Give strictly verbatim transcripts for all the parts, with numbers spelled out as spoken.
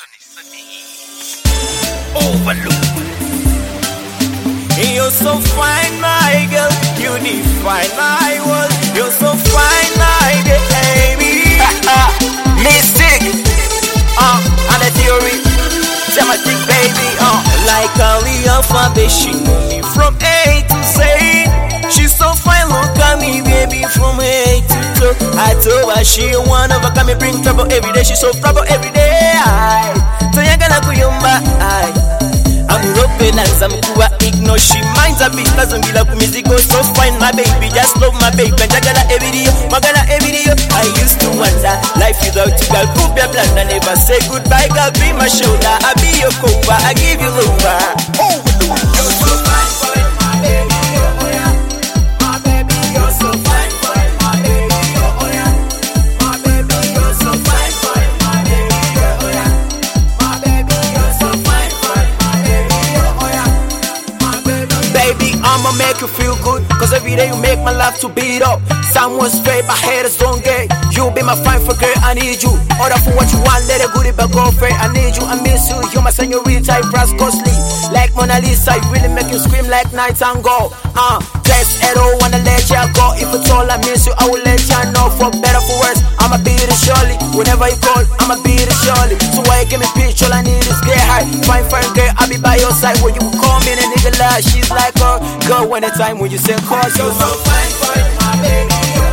Overlook. You're so fine, my girl. You define my world. You're so fine, my baby. Mystic. Uh, and the theory. Dramatic, baby. Uh, like Ali alphabet, she know me from A to Z. She's so fine, look at me, baby, from A to Z. I told her she one of a come and bring trouble every day. She's so trouble every day. So you're gonna kuyumba. I'm European and some kuwa ignore. She minds a bit, doesn't be like music. Go so fine, my baby, just love my baby. And I got every day, magana every day. I used to wonder, life without you, girl, could be a plan. I never say goodbye, girl, be my shoulder. I be your cover, I give you over. Oh, you're so fine, fine, my baby, oh yeah. My baby, you're so fine, fine, my baby, oh yeah. My baby, you're so fine, fine, my baby, oh yeah. My baby, you're so fine, fine, my baby, oh yeah. My baby, baby, I'ma make you feel good, cause every day you make my life to beat up. Someone straight, my haters don't get. You be my fine for girl, I need you. Order for what you want, let it go to my girlfriend. I need you, I miss you. You're my señorita, price costly. Like Mona Lisa, you really make you scream like night and go. Uh, just I don't wanna let you go. If it's all I miss you, I will let you know. For better, for worse, I'ma be the surely. Whenever you call, I'ma be the surely. So why you give me pitch, all I need is get high. Fine, fine girl, I'll be by your side. When you call me, and a nigga lie, she's like her. Girl, when the time when you say call, you're so fine, fine, my baby.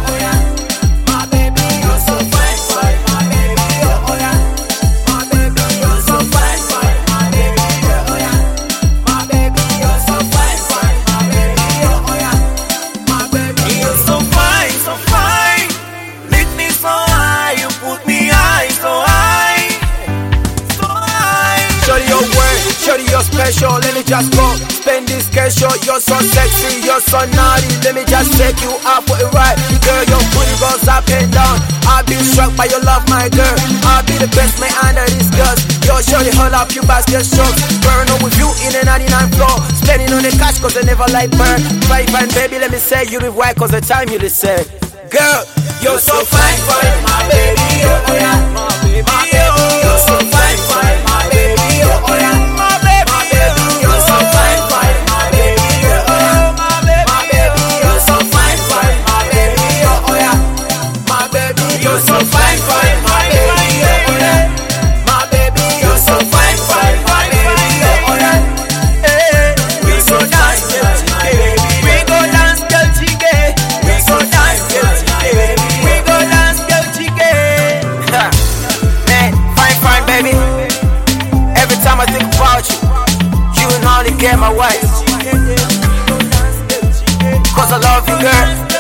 Shorty, you're special, let me just go spend this cash. You're so sexy, you're so naughty. Let me just take you out for a ride. Girl, your booty goes up and down. I'll be struck by your love, my girl. I'll be the best man under this girls. Yo, shorty, hold up, you basket strokes. Burn on with you in a ninety-nine floor. Spending on the cash cause I never like burn. Fine, fine, baby, let me say you live white cause the time you just said. Girl, you're so fine, fine, my baby, oh yeah. My baby, my baby, you're so fine, fine, my baby, oh yeah. You're so fine, fine, my baby, oh yeah. My baby, you're so fine, fine, my baby, oh yeah. Hey, we so dance, girl, baby. We go dance, girl, together. We so dance, girl, together. We go dance, girl, together. Man, fine, fine, baby. Every time I think about you, you and only get my wife. Cause I love you, girl.